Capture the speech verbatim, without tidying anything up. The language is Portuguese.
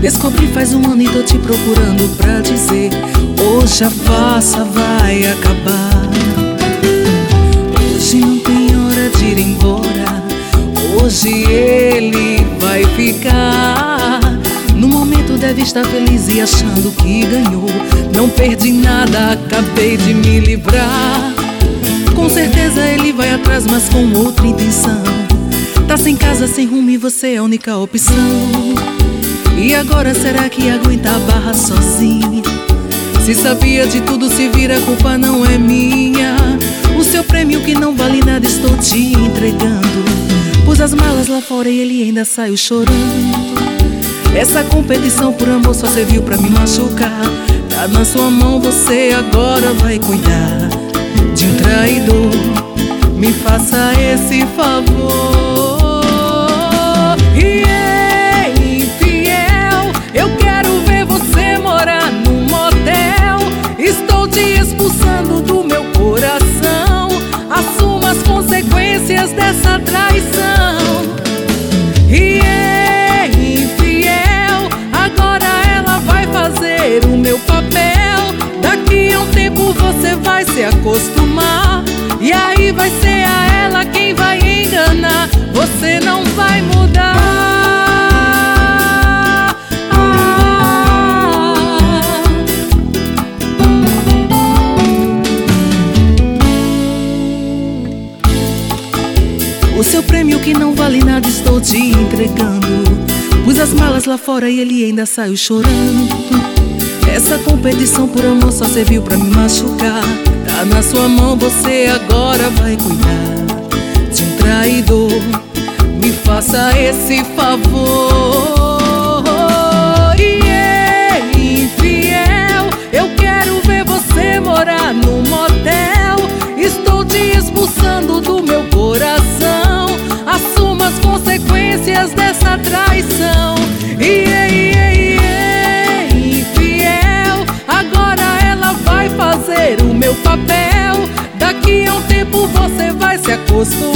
Descobri faz um ano e tô te procurando pra dizer: hoje a farsa vai acabar. Hoje não tem hora de ir embora, hoje ele vai ficar. No momento deve estar feliz e achando que ganhou. Não perdi nada, acabei de me livrar. Com certeza ele vai atrás, mas com outra intenção. Tá sem casa, sem rumo e você é a única opção. E agora será que aguenta a barra sozinha? Se sabia de tudo, se vira, a culpa não é minha. O seu prêmio que não vale nada estou te entregando. Pus as malas lá fora e ele ainda saiu chorando. Essa competição por amor só serviu pra me machucar. Tá na sua mão, você agora vai cuidar de um traidor. Me faça esse favor. E é infiel, eu quero ver você morar num motel. Estou te expulsando do meu coração. Assuma as consequências dessa traição. E é infiel, agora ela vai fazer o meu papel. Daqui a um tempo você vai se acostumar, e aí vai ser a ela quem vai enganar. Você não vai mudar. ah. O seu prêmio que não vale nada estou te entregando. Pus as malas lá fora e ele ainda saiu chorando. Essa competição por amor só serviu pra me machucar. Tá na sua mão, você agora vai cuidar de um traidor. Me faça esse favor. E é infiel, eu quero ver você morar num motel. Estou te expulsando do meu coração. Assuma as consequências dessa traição. E é, e é, e é infiel, agora ela vai fazer o meu papel. Daqui a um tempo você vai se acostumar,